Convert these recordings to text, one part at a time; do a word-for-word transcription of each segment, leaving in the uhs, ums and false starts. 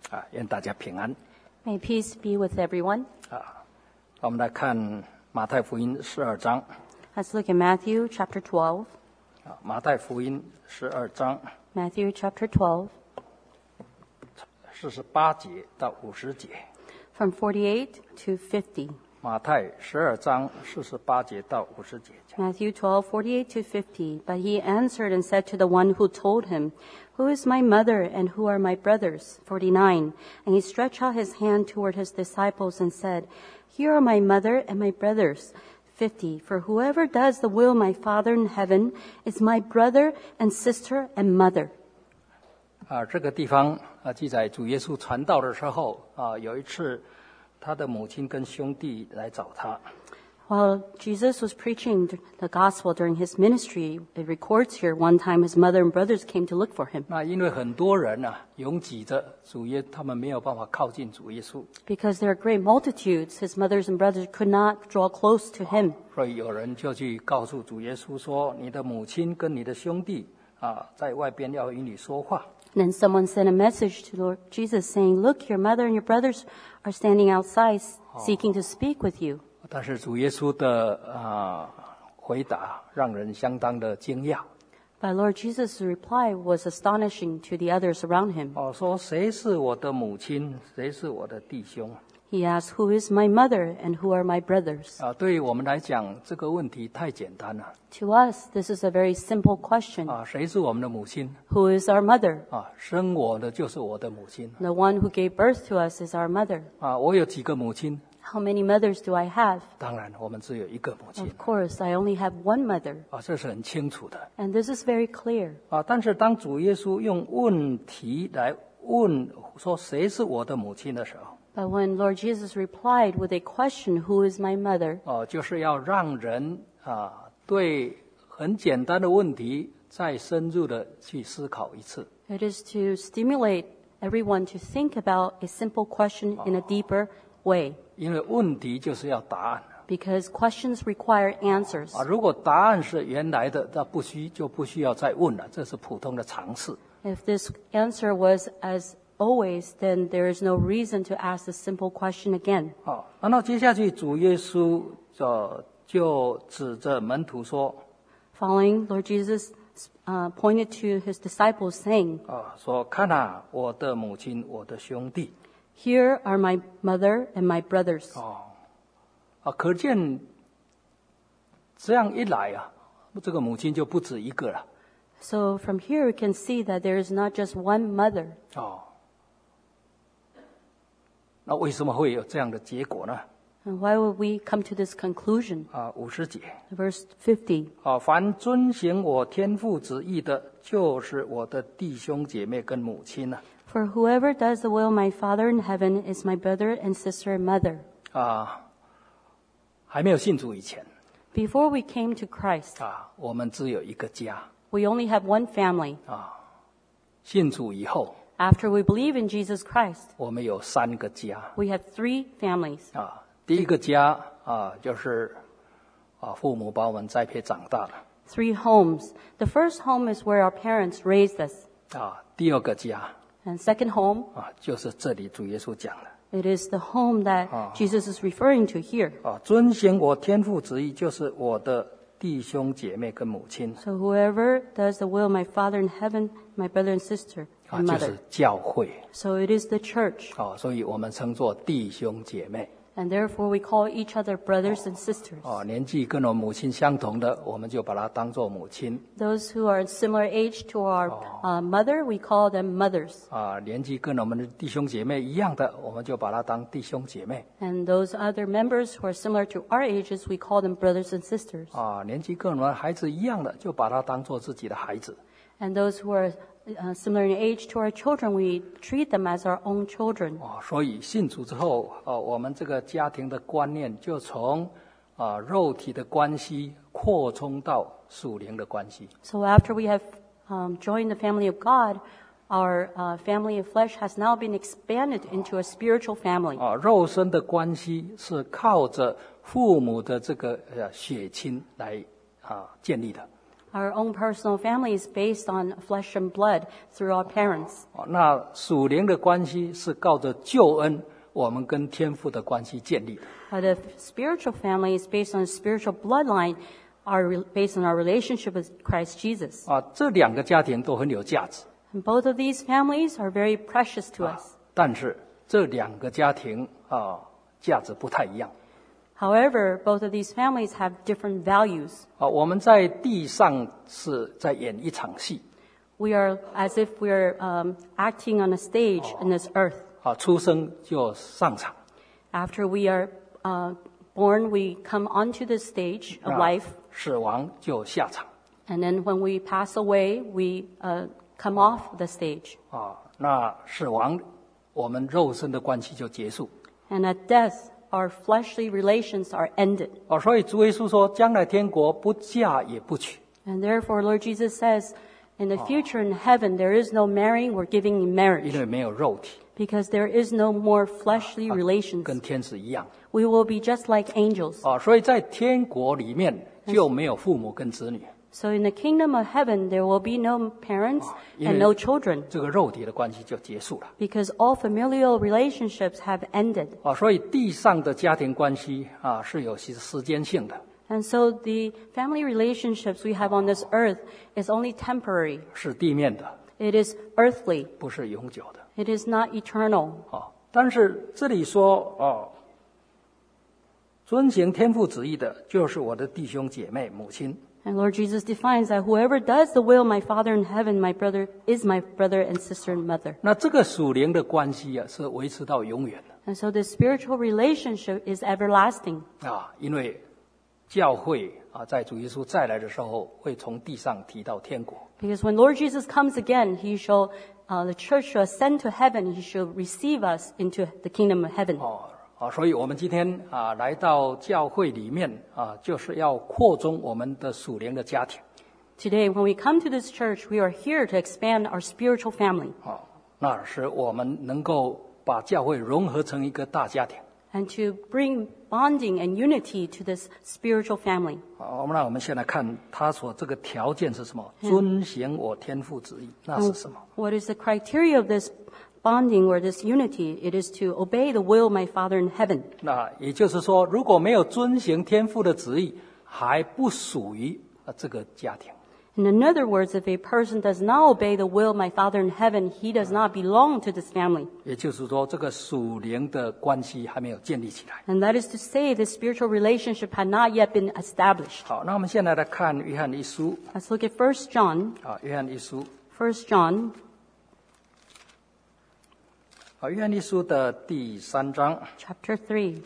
啊，愿大家平安。 May peace be with everyone. 我们来看马太福音十二章。 Let's look at Matthew chapter twelve. 啊，马太福音十二章 Matthew chapter twelve, 四十八节到五十节。 from forty-eight to fifty. 马太十二章四十八节到五十节。 Matthew twelve, forty-eight to fifty. But he answered and said to the one who told him, Who is my mother and who are my brothers? forty-nine. And he stretched out his hand toward his disciples and said, Here are my mother and my brothers. fifty. For whoever does the will of my Father in heaven is my brother and sister and mother. 啊，这个地方啊，记载主耶稣传道的时候啊，有一次他的母亲跟兄弟来找他。 While Jesus was preaching the gospel during his ministry, it records here one time his mother and brothers came to look for him. 那因为很多人啊，拥挤着主耶，他们没有办法靠近主耶稣， Because there are great multitudes, his mothers and brothers could not draw close to him. 所以有人就去告诉主耶稣说：“你的母亲跟你的兄弟啊，在外边要与你说话。” And then someone sent a message to Lord Jesus saying, Look, your mother and your brothers are standing outside seeking to speak with you. 但是主耶稣的啊回答让人相当的惊讶。 But Lord Jesus' reply was astonishing to the others around him. 哦，说谁是我的母亲，谁是我的弟兄？ He asked, Who is my mother and who are my brothers? 啊，对于我们来讲，这个问题太简单了。 To us, this is a very simple question. 啊，谁是我们的母亲？ Who is our mother? 啊，生我的就是我的母亲。 The one who gave birth to us is our mother. 啊，我有几个母亲？ How many mothers do I have? 当然，我们只有一个母亲。 Of course, I only have one mother. 啊，这是很清楚的。 And this is very clear. 啊，但是当主耶稣用问题来问说谁是我的母亲的时候， But when Lord Jesus replied with a question, Who is my mother? 哦、就是要让人啊对很简单的问题再深入的去思考一次。 It is to stimulate everyone to think about a simple question in a deeper way. 因为问题就是要答案 Because questions require answers. 啊。如果答案是原来的，那不需就不需要再问了，这是普通的常识。 If this answer was as always, then there is no reason to ask the simple question again. 好，然后接下去主耶稣就就指着门徒说 Following, Lord Jesus uh, pointed to his disciples, saying, 啊，说看啊，我的母亲，我的兄弟。 Here are my mother and my brothers. 啊，可见这样一来啊，这个母亲就不止一个了。 So from here we can see that there is not just one mother. 哦，那为什么会有这样的结果呢？ And why would we come to this conclusion? 啊，五十节 Verse fifty. 啊，凡遵行我天父旨意的，就是我的弟兄姐妹跟母亲呢、 For whoever does the will of my Father in heaven is my brother and sister and mother. 啊，还没有信主以前 Before we came to Christ, 啊，我们只有一个家。 we only have one family. 信主以后， After we believe in Jesus Christ, 我们有三个家 we have three families. 啊。第一个家啊，就是啊，父母把我们栽培长大的。 Three homes. The first home is where our parents raised us. 啊，第二个家 And second home, 啊，就是这里主耶稣讲的 it is the home that Jesus is referring to here. 啊，遵行我天父旨意，就是我的弟兄姐妹跟母亲 So whoever does the will of my Father in heaven, my brother and sister 啊， and 就 mother. 是教会 So it is the church. 啊，所以我们称作弟兄姐妹 And therefore we call each other brothers and sisters. 啊，年纪跟我母亲相同的，我们就把它当作母亲 Those who are similar age to our uh, mother, we call them mothers. 啊，年纪跟我们的弟兄姐妹一样的，我们就把它当弟兄姐妹 And those other members who are similar to our ages, we call them brothers and sisters. 啊，年纪跟我们孩子一样的，就把它当做自己的孩子 And those who are uh, similar in age to our children, we treat them as our own children. 啊，所以信主之后，啊，我们这个家庭的观念就从啊肉体的关系扩充到属灵的关系。 So after we have um, joined the family of God, our uh, family of flesh has now been expanded into a spiritual family. 啊，肉身的关系是靠着父母的这个呃血亲来啊建立的。 Our own personal family is based on flesh and blood through our parents. 哦，那属灵的关系是靠着救恩，我们跟天父的关系建立的。 But the spiritual family is based on a spiritual bloodline, are based on our relationship with Christ Jesus. 啊，这两个家庭都很有价值。 And both of these families are very precious to us. 但是这两个家庭啊，价值不太一样。 However, both of these families have different values. 啊，我们在地上是在演一场戏。 We are as if we are um, acting on a stage in this earth. 啊，出生就上场。 After we are uh, born, we come onto the stage of 那 life. 死亡就下场。 And then when we pass away, we uh, come off the stage. 啊，那死亡，我们肉身的关系就结束。 And at death, our fleshly relations are ended. 哦，所以主耶稣说，将来天国不嫁也不娶。 And therefore, Lord Jesus says, in the future in heaven, there is no marrying or giving in 因 marriage 为没有肉体， because there is no more fleshly relations. 跟天使一样。 We will be just like angels. 啊，所以在天国里面就没有父母跟子女， So in the kingdom of heaven, there will be no parents 因为 and no children 这个肉体的关系就结束了。 because all familial relationships have ended. 啊，所以地上的家庭关系啊是有时时间性的， And so the family relationships we have on this earth is only temporary. 是地面的， It is earthly. 不是永久的。 It is not eternal. 啊，但是这里说哦，遵行天父旨意的，就是我的弟兄姐妹、母亲。 And Lord Jesus defines that whoever does the will of my Father in heaven, my brother is my brother and sister and mother. 那这个属灵的关系啊，是维持到永远的 And so the spiritual relationship is everlasting 啊，因为教会啊，在主耶稣再来的时候，会从地上提到天国。 because when Lord Jesus comes again, he shall, uh, the church shall ascend to heaven. He shall receive us into the kingdom of heaven. 哦，啊，所以我们今天啊来到教会里面啊，就是要扩充我们的属灵的家庭。 Today, when we come to this church, we are here to expand our spiritual family 啊，那使我们能够把教会融合成一个大家庭。 and to bring bonding and unity to this spiritual family. 好，我们那我们先来看他所这个条件是什么？遵行我天父旨意，那是什么？ What is the criteria of this bonding or this unity? It is to obey the will of my Father in heaven. 那也就是说，如果没有遵行天父的旨意，还不属于啊这个家庭。 In other words, if a person does not obey the will of my Father in heaven, he does not belong to this family. 也就是说，这个属灵的关系还没有建立起来。 And that is to say, the spiritual relationship had not yet been established. 好，那我们现在来看约翰一书 Let's look at First John. 啊，约翰一书 First John, 啊，约翰一书的第三章 chapter three,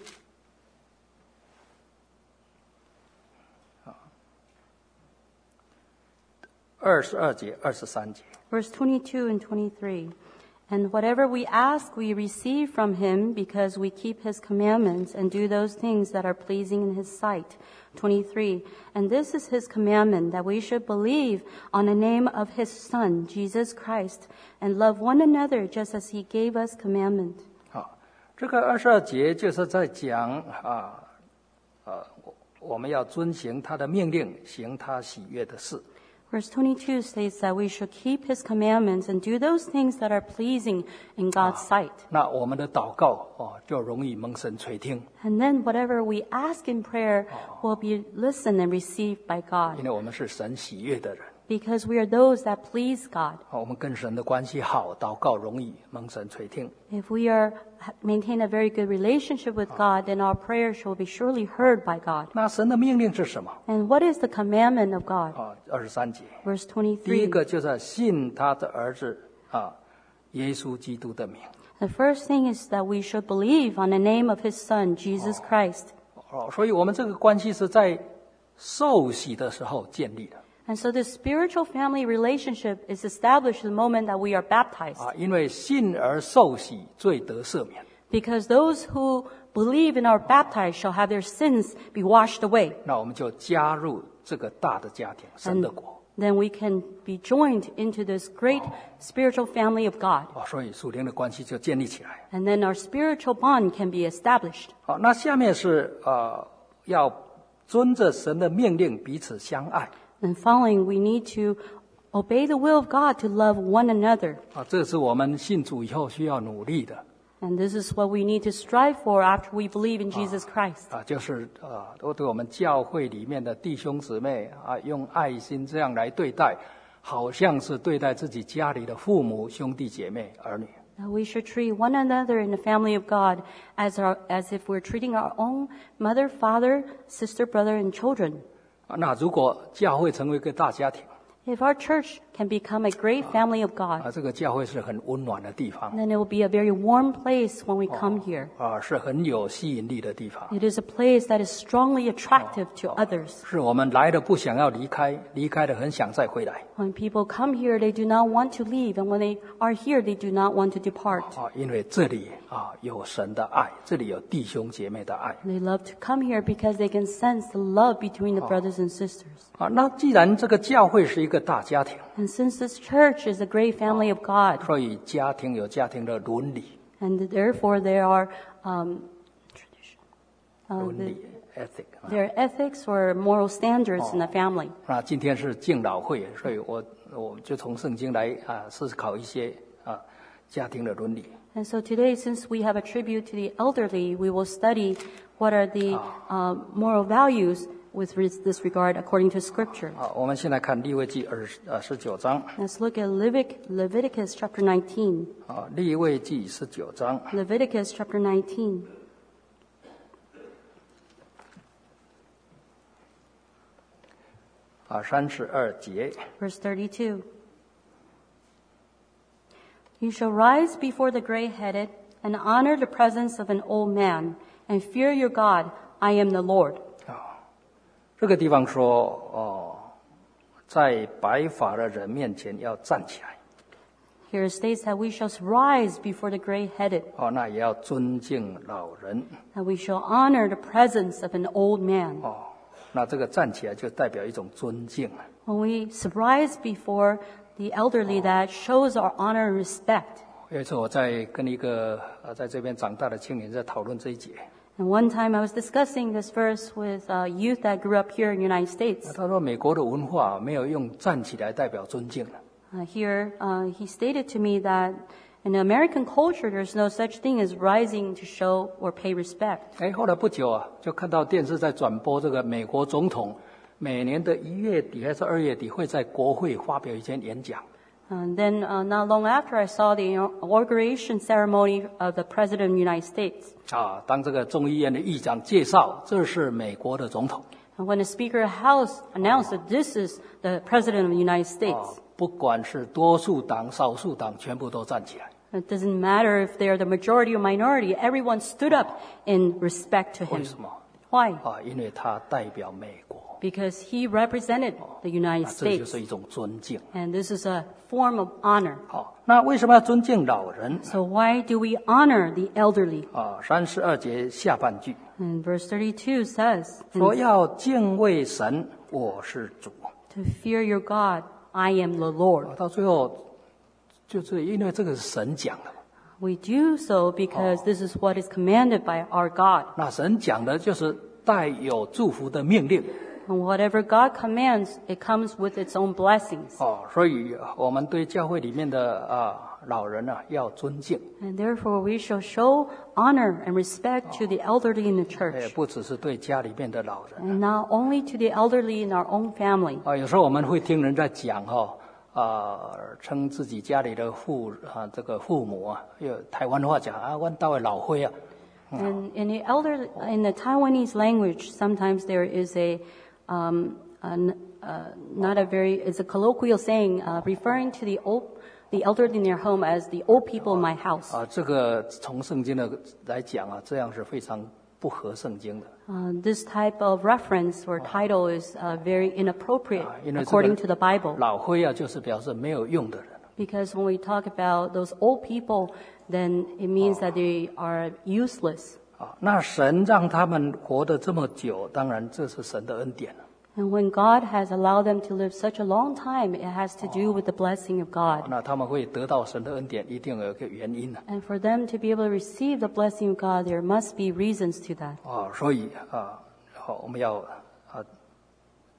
二十二节、二十三节。 verse twenty-two and twenty-three. And whatever we ask, we receive from him because we keep his commandments and do those things that are pleasing in his sight. twenty-three. And this is his commandment, that we should believe on the name of his Son, Jesus Christ, and love one another just as he gave us commandment. 好，这个二十二节就是在讲啊，呃，我我们要遵行他的命令，行他喜悦的事。 Verse twenty-two states that we should keep his commandments and do those things that are pleasing in God's sight. 那我们的祷告哦，就容易蒙神垂听， And then whatever we ask in prayer will be listened and received by 因 God, 为我们是神喜悦的人。 because we are those that please God. 好，我们跟神的关系好，祷告容易蒙神垂听。 If we are maintain a very good relationship with God, then our prayers shall be surely heard by God. 那神的命令是什么？ And what is the commandment of God? 啊，二十三节， Verse 第一 twenty-three. 个就是信他的儿子啊，耶稣基督的名。 The first thing is that we should believe on the name of his Son, Jesus Christ. 哦，所以我们这个关系是在受洗的时候建立的 And so the spiritual family relationship is established the moment that we are baptized. 啊，因为信而受洗，罪得赦免。 Because those who believe and are baptized shall have their sins be washed away. 那我们就加入这个大的家庭，神的国。 Then we can be joined into this great spiritual family of God. 啊，所以属灵的关系就建立起来。 And then our spiritual bond can be established. 好，那下面是呃，要遵着神的命令彼此相爱。 And following, we need to obey the will of God to love one another. 啊，这是我们信主以后需要努力的。 And this is what we need to strive for after we believe in Jesus Christ. 啊，就是啊，都对我们教会里面的弟兄姊妹啊，用爱心这样来对待，好像是对待自己家里的父母、兄弟姐妹、儿女。 That we should treat one another in the family of God as our, as if we're treating our own mother, father, sister, brother, and children. 啊，那如果教会成为一个大家庭， If our church can become a great family of God, 啊，这个教会是很温暖的地方， then it will be a very warm place when we come here. 啊，是很有吸引力的地方， It is a place that is strongly attractive to others. 是我们来的不想要离开，离开的很想再回来。 When people come here, they do not want to leave, and when they are here, they do not want to depart. 啊，因为这里啊有神的爱，这里有弟兄姐妹的爱。 They love to come here because they can sense the love between the brothers and sisters. 啊，那既然这个教会是一个大家庭， And since this church is a great family of God, 所以家庭有家庭的伦理， and therefore there are um, tradition, uh, 伦 the, 理 ethic 啊。 there are ethics or moral standards in the family. 那今天是敬老会，所以我我就从圣经来啊思考一些啊家庭的伦理。 And so today, since we have a tribute to the elderly, we will study what are the uh, moral values with this regard according to Scripture. 好，我们先来看利未记二十呃十九章 Let's look at Levit- Leviticus chapter nineteen. 啊，利未记十九章 Leviticus chapter nineteen. 啊三十二节 Verse thirty-two. You shall rise before the gray-headed and honor the presence of an old man and fear your God. I am the Lord. 这个地方说哦，在白发的人面前要站起来 Here it states that we shall rise before the gray-headed, 哦，那也要尊敬老人 that we shall honor the presence of an old man. 哦，那这个站起来就代表一种尊敬。 When we rise before the elderly, that shows our honor and respect. 有一次我在跟一个呃在这边长大的青年在讨论这一节， And one time I was discussing this verse with uh, youth that grew up here in the United States. 他说美国的文化没有用站起来代表尊敬的。 Uh, here, uh, he stated to me that in American culture, there's no such thing as rising to show or pay respect. 哎，后来不久啊，就看到电视在转播这个美国总统每年的一月底还是二月底会在国会发表一篇演讲。 And then uh, not long after, I saw the inauguration ceremony of the President of the United States. 啊，当这个众议院的议长介绍这是美国的总统， And when the Speaker of the House announced that this is the President of the United 啊 States, ， 不管是多数党、少数党，全部都站起来。 it doesn't matter if they're the majority or minority, everyone stood up in respect to 为 him. 什么？ Why? 啊，因为他代表美国， Because he represented the United 啊，这就 States. 是一种尊敬。 And this is a form of honor. 好，那为什么要尊敬老人？ So why do we honor the elderly? 啊，三十二节下半句 And verse thirty-two says, 说要敬畏神，我是主。 to fear your God, I am the Lord. 啊，到最后就是因为这个是神讲的， We do so because this is what is commanded by our God. 那神讲的就是带有祝福的命令。 And whatever God commands, it comes with its own blessings. 哦，所以我们对教会里面的啊老人啊要尊敬， And therefore we shall show honor and respect to the elderly in the 也 church. 不只是对家里面的老人。 And not only to the elderly in our own family. 啊，有时候我们会听人在讲哈、哦，啊，称自己家里的父啊这个父母啊，有台湾话讲啊，阮到的老岁啊， And in the elder, in the Taiwanese language, sometimes there is a, um, an, uh, not a very, it's a colloquial saying uh, referring to the old, the elderly in their home as the old people in my house. 啊，这个从圣经的来讲啊，这样是非常不合圣经的。 Uh, this type of reference or title is uh, very inappropriate 啊，因为这 according to 个 the Bible. 老灰啊，就是表示没有用的人。 Because when we talk about those old people, then it means that they are useless. 啊，那神让他们活得这么久，当然这是神的恩典了。 And when God has allowed them to live such a long time, it has to do with the blessing of God. 那他们会得到神的恩典，一定有一个原因的。 And for them to be able to receive the blessing of God, there must be reasons to that. 啊，所以啊，好，我们要啊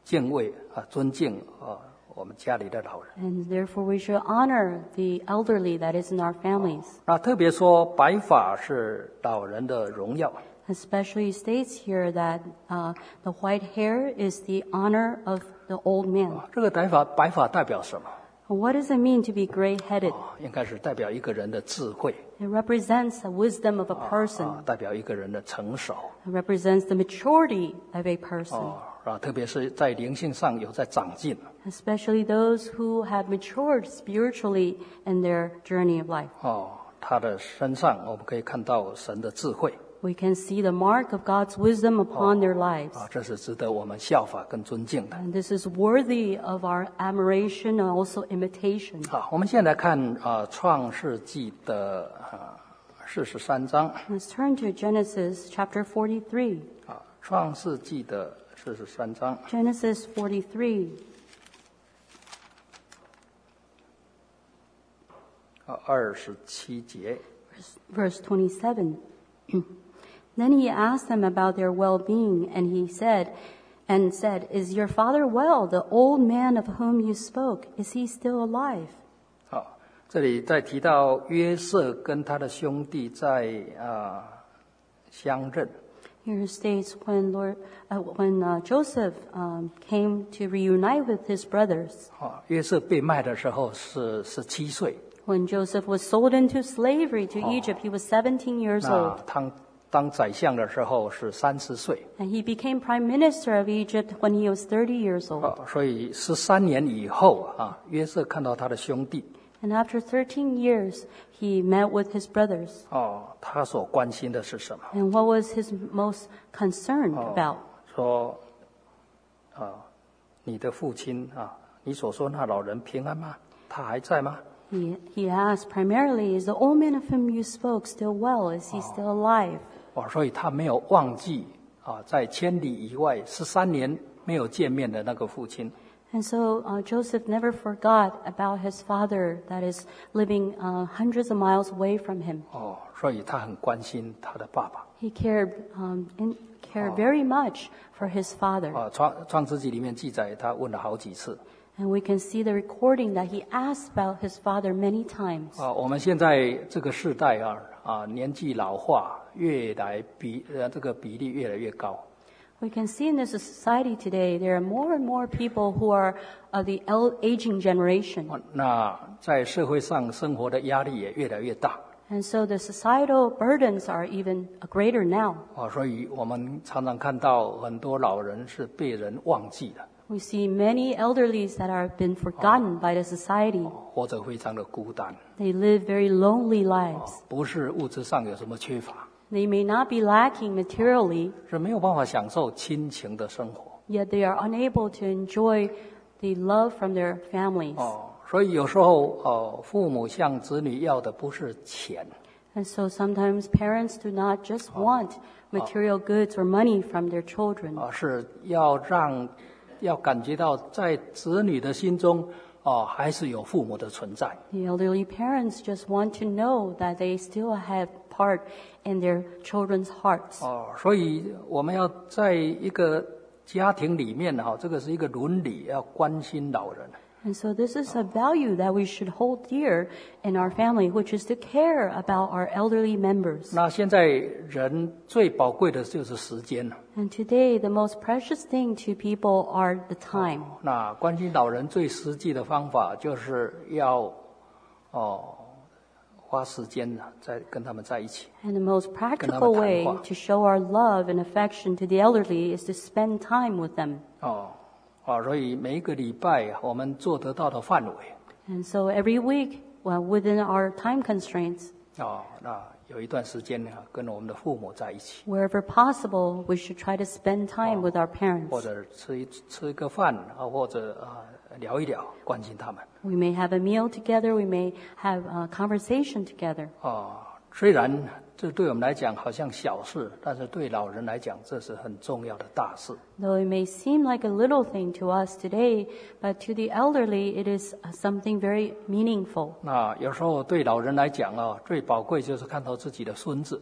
敬畏啊，尊敬啊我们家里的老人。 And therefore we should honor the elderly that is in our families. 那特别说白发是老人的荣耀。 Especially states here that uh, the white hair is the honor of the old man. 这个白发白发代表什么？ What does it mean to be gray-headed? 应该是代表一个人的智慧， It represents the wisdom of a 啊 person. 代表一个人的成熟。 It represents the maturity of a person. 哦啊，特别是在灵性上有在长进。 Especially those who have matured spiritually in their journey of life. 哦，他的身上我们可以看到神的智慧。 We can see the mark of God's wisdom upon their lives. 啊，这是值得我们效法跟尊敬的。 And this is worthy of our admiration and also imitation. 好，我们现在来看啊，《创世纪》的啊四十三章。 Let's turn to Genesis chapter forty-three. 啊，《创世纪》的四十三章。 Genesis forty-three, 啊，二十七节。 verse twenty-seven. Then he asked them about their well-being, and he said, and said, "Is your father well? The old man of whom you spoke, is he still alive?" 好，这里在提到约瑟跟他的兄弟在啊相认。 Here it states when Lord, uh, when uh, Joseph um, came to reunite with his brothers. 啊，约瑟被卖的时候是十七岁。 When Joseph was sold into slavery to Egypt, he was seventeen years 那 old. 当当宰相的时候是三十岁。 And he became prime minister of Egypt when he was thirty years old. 啊，所以十三年以后啊，约瑟看到他的兄弟。 And after thirteen years, he met with his brothers. 哦，他所关心的是什么？ And what was his most concerned about? 说，啊，你的父亲啊，你所说那老人平安吗？他还在吗？ He, he asked primarily, "Is the old man of whom you spoke still well? Is he still alive?" 哦，所以他没有忘记啊，在千里以外十三年没有见面的那个父亲。 And so uh, Joseph never forgot about his father that is living uh, hundreds of miles away from him. 哦，所以他很关心他的爸爸。 He cared, um, in, cared very much for his father. 啊，创创世纪里面记载，他问了好几次。 And we can see the recording that he asked about his father many times. 啊，我们现在这个世代啊，啊，年纪老化越来比呃这个比例越来越高。 We can see in this society today, there are more and more people who are of the el- aging generation. 哦那在社会上生活的压力也越来越大。 And so the societal burdens are even greater now. 啊，所以我们常常看到很多老人是被人忘记的， We see many elderlies that have been forgotten by the society. 活着非常的孤单。 They live very lonely lives. 不是物质上有什么缺乏， They may not be lacking materially, 是没有办法享受亲情的生活。 yet they are unable to enjoy the love from their families. 哦，所以有时候哦，父母向子女要的不是钱， And so sometimes parents do not just want material goods or money from their children. 啊，是要让要感觉到在子女的心中哦，还是有父母的存在。 The elderly parents just want to know that they still have part in their children's hearts. 哦，所以我们要在一个家庭里面哈、这个是一个伦理，要关心老人。 And so this is a value that we should hold dear in our family, which is to care about our elderly members. 那现在人最宝贵的就是时间了。 And today, the most precious thing to people are the time. 那关心老人最实际的方法就是要哦花时间在跟他们在一起。 And the most practical way to show our love and affection to the elderly is to spend time with them. 哦，啊，所以每一个礼拜我们做得到的范围， And so every week, well, within our time constraints, 哦，那有一段时间呢，跟我们的父母在一起， wherever possible, we should try to spend time with our 或 parents. 者吃一吃一个饭啊，或者啊聊一聊，关心他们。 We may have a meal together, we may have a conversation together. 哦，虽然这对我们来讲好像小事，但是对老人来讲，这是很重要的大事。 Though it may seem like a little thing to us today, but to the elderly, it is uh, something very meaningful. 那有时候对老人来讲啊，最宝贵就是看到自己的孙子，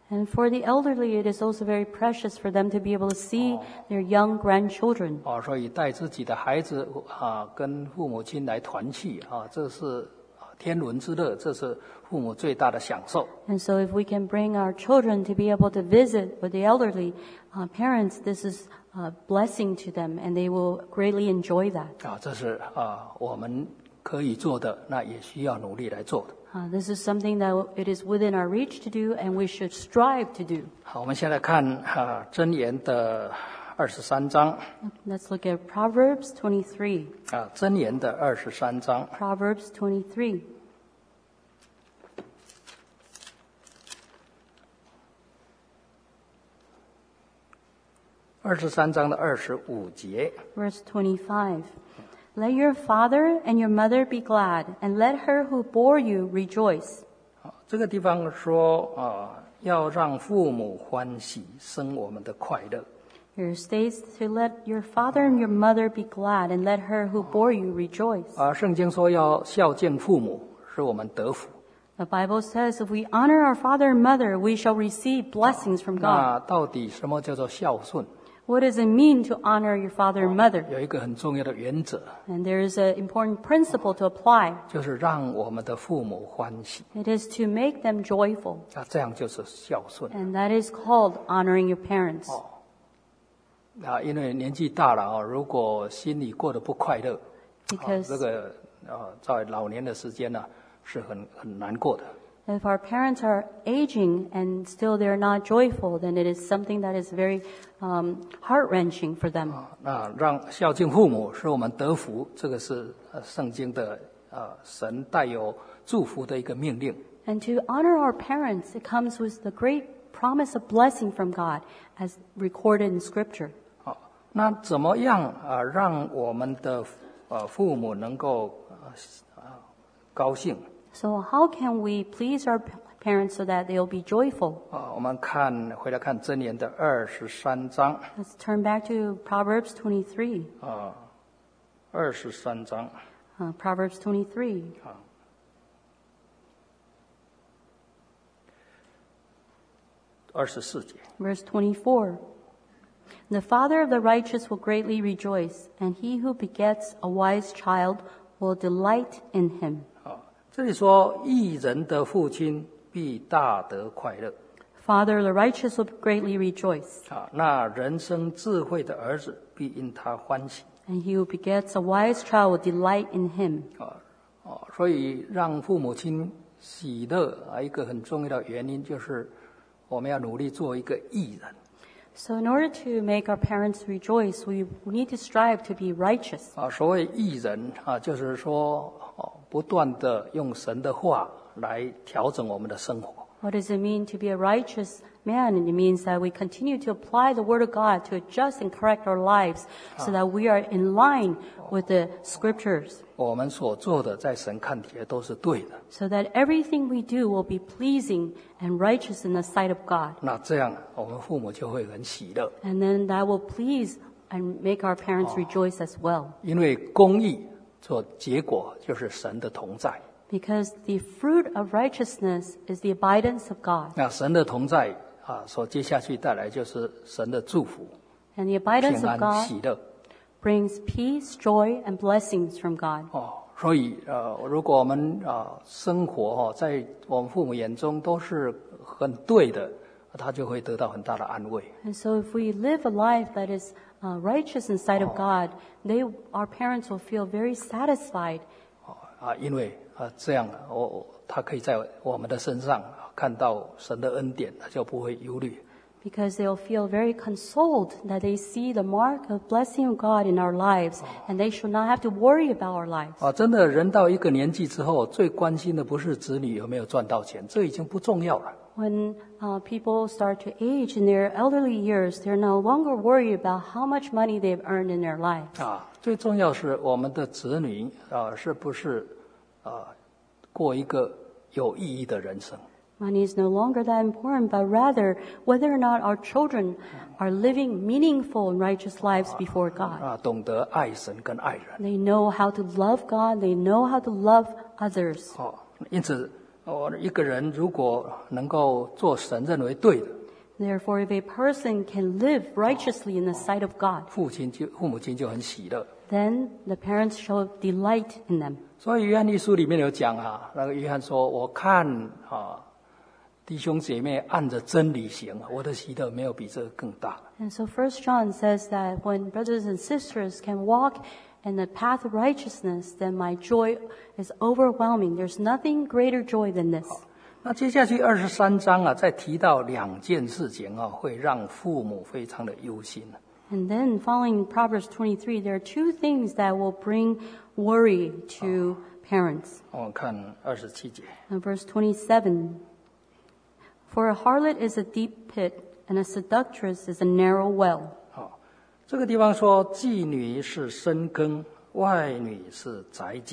And for the elderly, it is also very precious for them to be able to see their young grandchildren. 哦，所以带自己的孩子啊，跟父母亲来团聚啊，这是天伦之乐，这是父母最大的享受。 And so if we can bring our children to be able to visit with the elderly uh, parents, this is a blessing to them, and they will greatly enjoy that. 啊，这是啊我们可以做的，那也需要努力来做的。 Uh, this is something that it is within our reach to do, and we should strive to do. 好，我们现在看啊箴言的二十三章 Let's look at Proverbs twenty-three. 啊箴言的二十三章。 Proverbs twenty-three. 二十三章的二十五节， Verse twenty-five. Let your father and your mother be glad, and let her who bore you rejoice. 啊这个地方说啊，要让父母欢喜，生我们的快乐。 Here states to let your father and your mother be glad, and let her who bore you rejoice. 啊，圣经说要孝敬父母，使我们得福。 The Bible says if we honor our father and mother, we shall receive blessings from God. 那到底什么叫做孝顺？ What does it mean to honor your father and mother? 有一个很重要的原则， And there is an important principle to apply. 就是让我们的父母欢喜。 It is to make them joyful, 啊，这样就是孝顺。 and that is called honoring your parents. 啊，因为年纪大了啊，如果心里过得不快乐，啊， Because 这个啊，在老年的时间呢，是很很难过的。 if our parents are aging and still they're not joyful, then it is something that is very um, heart-wrenching for them. 啊，那让孝敬父母使我们得福，这个是呃圣经的呃神带有祝福的一个命令。 And to honor our parents, it comes with the great promise of blessing from God, as recorded in Scripture. 好，那怎么样啊，让我们的呃父母能够呃啊高兴？ So how can we please our p- parents so that they'll be joyful? 啊，我们看回来看箴言的二十三章 Let's turn back to Proverbs twenty-three. 啊，二十三章 Uh, Proverbs twenty-three. 啊，二十四节。 Verse twenty-four. The father of the righteous will greatly rejoice, and he who begets a wise child will delight in him. 啊，这里说义人的父亲必大得快乐 Father of the righteous will greatly rejoice, 啊，那人生智慧的儿子必因他欢喜 and he who begets a wise child will delight in him. 啊啊，所以让父母亲喜乐啊，一个很重要的原因就是我们要努力做一个义人 So in order to make our parents rejoice, we need to strive to be righteous. 啊。所谓义人啊，就是说哦，不断的用神的话来调整我们的生活。 What does it mean to be a righteous man? And it means that we continue to apply the Word of God to adjust and correct our lives so that we are in line with the Scriptures, 我们所做的在神看起来都是对的， so that everything we do will be pleasing and righteous in the sight of God. 那这样我们父母就会很喜乐， And then that will please and make our parents rejoice as well. 因为公义做结果就是神的同在。 Because the fruit of righteousness is the abidance of God. 那神的同在啊，所接下去带来就是神的祝福、 And the abidance 平 of 安、喜 God 乐。 brings peace, joy, and blessings from God. 哦，所以呃，如果我们啊、生活哦，在我们父母眼中都是很对的，他就会得到很大的安慰。 And so if we live a life that is uh, righteous in sight of God, they, our parents will feel very satisfied 哦啊，因为啊这样，我、我他可以在我们的身上看到神的恩典，他就不会忧虑。 because they'll feel very consoled that they see the mark of blessing of God in our lives, and they should not have to worry about our lives. 啊，真的，人到一个年纪之后，最关心的不是子女有没有赚到钱，这已经不重要了。 When uh, people start to age in their elderly years, they're no longer worried about how much money they've earned in their lives. 啊，最重要是我们的子女啊，是不是啊过一个有意义的人生？ Money is no longer that important, but rather whether or not our children are living meaningful and righteous lives before God. 啊，懂得爱神跟爱人。 They know how to love God, they know how to love others. 哦，因此， 哦，一个人如果能够做神认为对的， Therefore, if a person can live righteously in the sight of God, 父亲就父母亲就很喜乐。 then the parents shall delight in them. 所以约翰一书里面有讲啊，那个约翰说：“我看啊，弟兄姐妹按着真理行，我的喜乐没有比这个更大。” And so First John says that when brothers and sisters can walk in the path of righteousness, then my joy is overwhelming. There's nothing greater joy than this. 那接下去二十三章啊，再提到两件事情啊，会让父母非常的忧心。 And then following Proverbs twenty-three, there are two things that will bring worry to parents. 我们看二十七节。 And verse twenty-seven, for a harlot is a deep pit, and a seductress is a narrow well. 好，这个地方说，妓女是深坑，外女是窄井。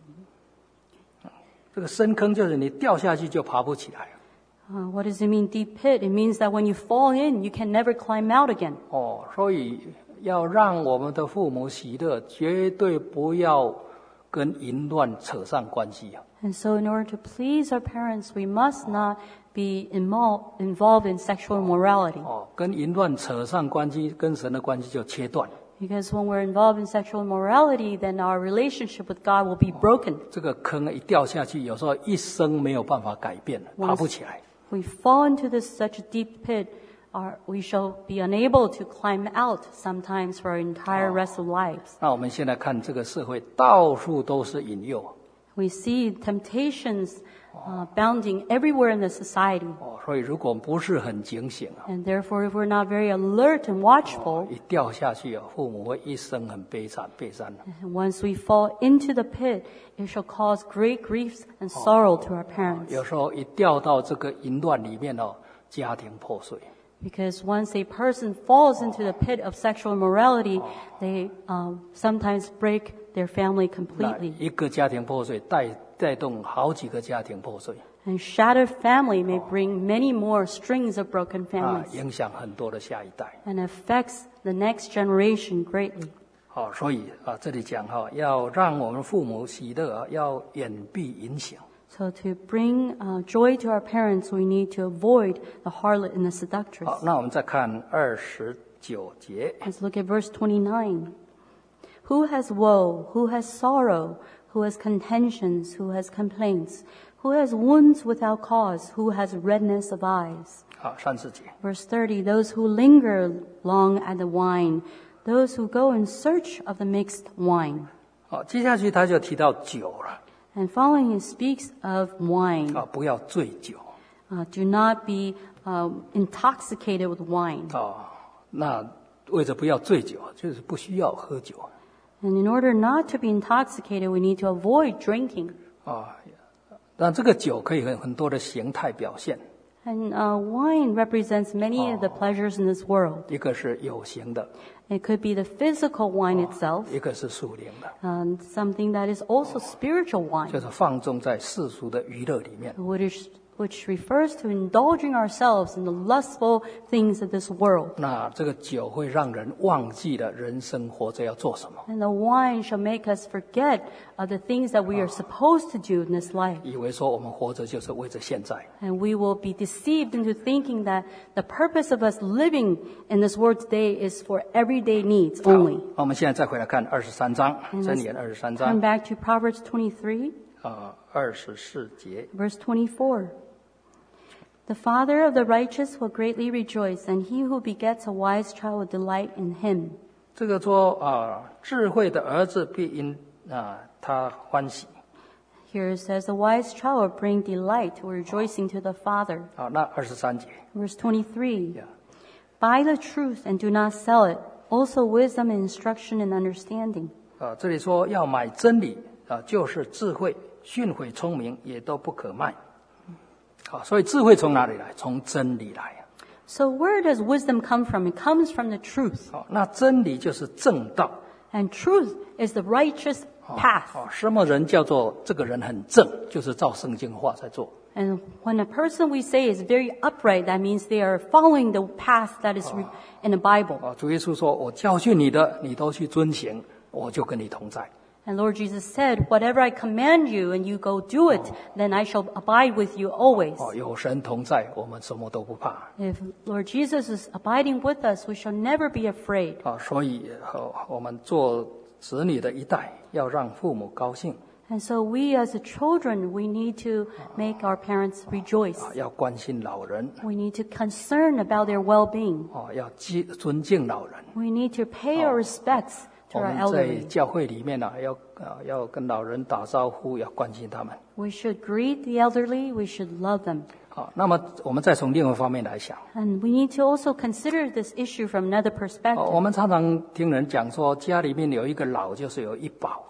这个深坑就是你掉下去就爬不起来。 Uh, what does it mean, deep pit? It means that when you fall in, you can never climb out again. 哦，所以要让我们的父母喜乐，绝对不要跟淫乱扯上关系啊。 And so in order to please our parents, we must not be involved, involved in sexual immorality. 哦，跟淫乱扯上关系，跟神的关系就切断。 Because when we're involved in sexual immorality, then our relationship with God will be broken. 这个坑一掉下去，有时候一生没有办法改变，爬不起来。 We fall into this such a deep pit, our, we shall be unable to climb out sometimes for our entire rest of lives. 那我们现在看这个社会，到处都是引诱。 We see temptations uh, bounding everywhere in the society. 哦，所以如果不是很警醒啊， And therefore, if we're not very alert and watchful, 一掉下去啊，父母会一生很悲惨、悲惨。 and once we fall into the pit, it shall cause great grief and sorrow to our parents. 有时候一掉到这个淫乱里面哦，家庭破碎。 Because once a person falls into the pit of sexual immorality, they um, sometimes break their family 那 completely. 一个家庭破碎，带带动好几个家庭破碎 And shattered family may bring many more strings of broken 啊， families 影响很多的下一代。 and affects the next generation greatly. 好，所以啊，这里讲哈，要让我们父母喜乐啊，要远避影响。 So to bring uh, joy to our parents, we need to avoid the harlot and the seductress. 好，那我们再看二十九节。 Let's look at verse twenty-nine. Who has woe? Who has sorrow? Who has contentions? Who has complaints? Who has wounds without cause? Who has redness of eyes? 好，三十节。 Verse thirty, those who linger long at the wine, those who go in search of the mixed wine. 好，接下去他就提到酒了 And following it speaks of wine. 啊，不要醉酒 Uh, do not be um, intoxicated with wine. 啊。那为着不要醉酒，就是不需要喝酒 And in order not to be intoxicated, we need to avoid drinking. 啊。那这个酒可以很很多的形态表现， And uh, wine represents many of the pleasures in this world. 一个是有形的， It could be the physical wine itself, 一个是属灵的， um, something that is also spiritual 就 wine, 是放纵在世俗的娱乐里面。 which, which refers to indulging ourselves in the lustful things of this world. 那这个酒会让人忘记了人生活着要做什么， And the wine shall make us forget uh, the things that we are supposed to do in this life. 以为说我们活着就是为着现在。 And we will be deceived into thinking that the purpose of us living in this world today is for everyday needs 好 only. 那我们现在再回来看二十三章， And 箴 let's 言二十三 turn 章 back to Proverbs twenty-three, 啊二十四节。 verse twenty-four. The father of the righteous will greatly rejoice, and he who begets a wise child will delight in him. 这个说啊，智慧的儿子必因啊他欢喜 Here it says, the wise child will bring delight or rejoicing to the father. 啊。那二十三节 Verse twenty-three. 呀 Buy the truth and do not sell it. Also wisdom and instruction and understanding. 啊，这里说要买真理啊，就是智慧，训诲聪明也都不可卖。好，所以智慧从哪里来？从真理来。 So where does wisdom come from? It comes from the truth. 好，那真理就是正道。 And truth is the righteous path. 哦，什么人叫做这个人很正？就是照圣经话在做。 And when a person we say is very upright, that means they are following the path that is re- in the Bible. 啊，主耶稣说：“我教训你的，你都去遵行，我就跟你同在。” And Lord Jesus said, whatever I command you and you go do it, then I shall abide with you always. 哦，有神同在，我们什么都不怕。 If Lord Jesus is abiding with us, we shall never be afraid. 啊，所以呃，我们做子女的一代，要让父母高兴， And so we as the children, we need to make our parents rejoice. 啊，要关心老人， We need to concern about their well-being. 哦，要敬尊敬老人。 We need to pay our respects to 我 our 们在 elderly. 教会里面呢、要啊要跟老人打招呼，要关心他们。 We should greet the elderly. We should love them. 好，那么我们再从另外一方面来想， And we need to also consider this issue from another 哦， perspective. 我们常常听人讲说，家里面有一个老，就是有一宝。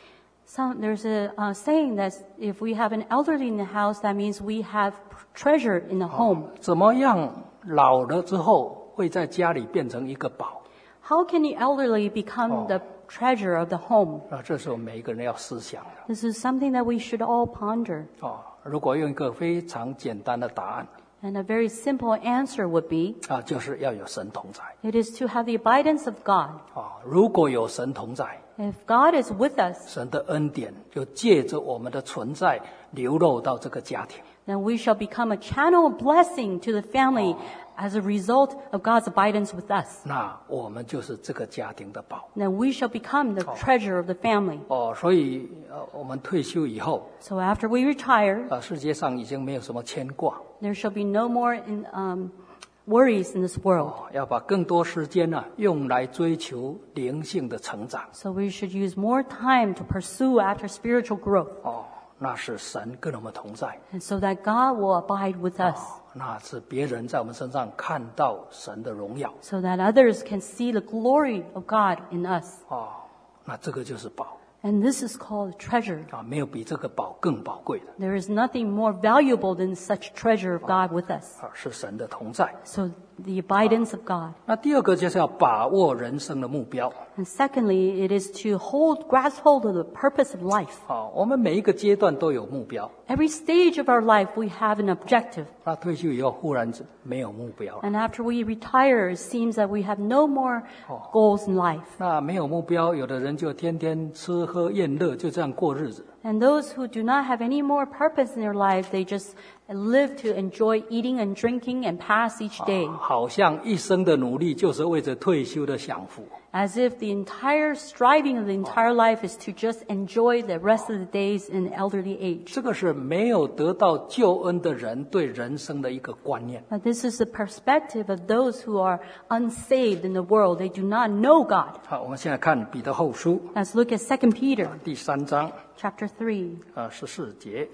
Some, there's a uh, saying that if we have an elderly in the house, that means we have treasure in the home. 怎么样老了之后会在家里变成一个宝？ How can the elderly become the treasure of the home? 那这是我们每一个人要思想的。 This is something that we should all ponder. 哦，如果用一个非常简单的答案 And a very simple answer would be, 啊，就是要有神同在。 it is to have the abidance of God. 啊，如果有神同在， If God is with us, 神的恩典就借着我们的存在流露到这个家庭。 then we shall become a channel of blessing to the family as a result of God's abidance with us. 那我们就是这个家庭的宝。 Then we shall become the treasure of the family. 哦，所以呃，我们退休以后， So after we retire, 啊，世界上已经没有什么牵挂， there shall be no more in, um, worries in this world. 哦，要把更多时间呢、用来追求灵性的成长。 So we should use more time to pursue after spiritual growth. 哦，那是神跟我们同在， And so that God will abide with us. 那是别人在我们身上看到神的荣耀。 So that others can see the glory of God in us. 哦，那这个就是宝 And this is called treasure. 啊，没有比这个宝更宝贵的 There is nothing more valuable than such treasure of God with us. 啊，是神的同在。 So the abidance of God. 那第二个就是要把握人生的目标 And secondly, it is to hold, grasp hold of the purpose of life. 啊，我们每一个阶段都有目标。 Every stage of our life, we have an objective. 那退休以后忽然没有目标了， And after we retire, it seems that we have no more goals in life. 那没有目标，有的人就天天吃喝宴乐，就这样过日子。 And those who do not have any more purpose in their life, they just live to enjoy eating and drinking and pass each day. 好像一生的努力就是为着退休的享福。 As if the entire striving of the entire life is to just enjoy the rest of the days in elderly age. 这个是没有得到救恩的人对人生的一个观念。 But this is the perspective of those who are unsaved in the world. They do not know God. 好，我们现在看彼得后书 Let's look at Second Peter 第三章 chapter three, 啊十四节。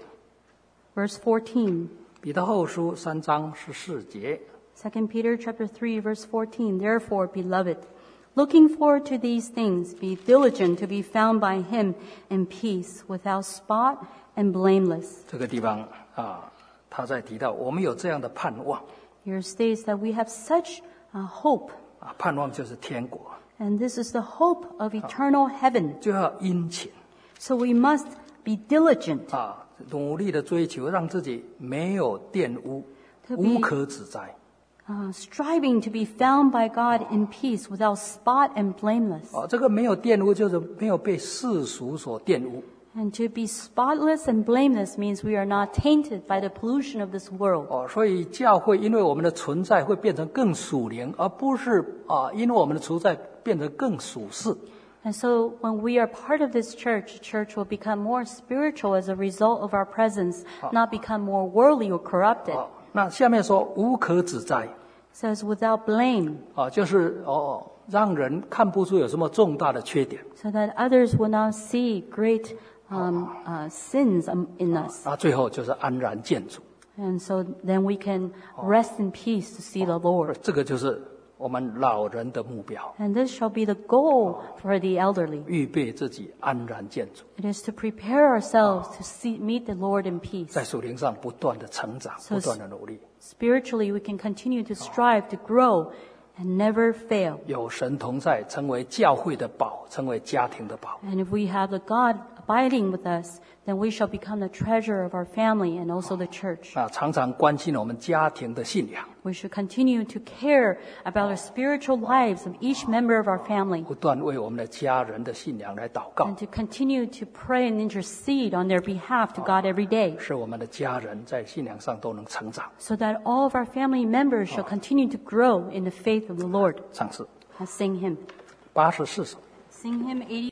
verse fourteen. 彼得后书三章十四节。 Second Peter chapter three, verse fourteen. Therefore, beloved, looking forward to these things, be diligent to be found by him in peace, without spot and blameless. 这个地方啊，他在提到我们有这样的盼望 Here states that we have such a hope, 啊，盼望就是天国， and this is the hope of eternal heaven. 就要殷勤 So we must be diligent 啊，努力的追求，让自己没有玷污， To be- 无可指摘。 uh, striving to be found by God in peace, without spot and blameless. 哦，这个没有玷污，就是没有被世俗所玷污。 And to be spotless and blameless means we are not tainted by the pollution of this world. 哦，所以教会因为我们的存在会变成更属灵，而不是啊，因为我们的存在变得更属世。 And so when we are part of this church, church will become more spiritual as a result of our presence, not become more worldly or corrupted. 哦，那下面说无可指摘， It says without blame, 啊，就是哦，让人看不出有什么重大的缺点。 so that others will not see great um, uh, sins um, in us. 啊，最后就是安然见主。 And so then we can rest in peace to see the Lord. 这个就是我们老人的目标， And this shall be the goal for the elderly. 预备自己安然见主， It is to prepare ourselves to see, meet the Lord in peace. 在属灵上不断的成长， So 不断的努力。 Spiritually, we can continue to strive to grow and never fail. 有神同在，成为教会的宝，成为家庭的宝。 And if we have the God abiding with us, then we shall become the treasure of our family and also the church. 啊，常常关心我们家庭的信仰， We should continue to care about the spiritual lives of each member of our family 不断为我们的家人的信仰来祷告， and to continue to pray and intercede on their behalf to God every day 使我们的家人在信仰上都能成长。 so that all of our family members shall continue to grow in the faith of the Lord. 唱诗 Let's sing him. 八十四首。 Sing him eighty.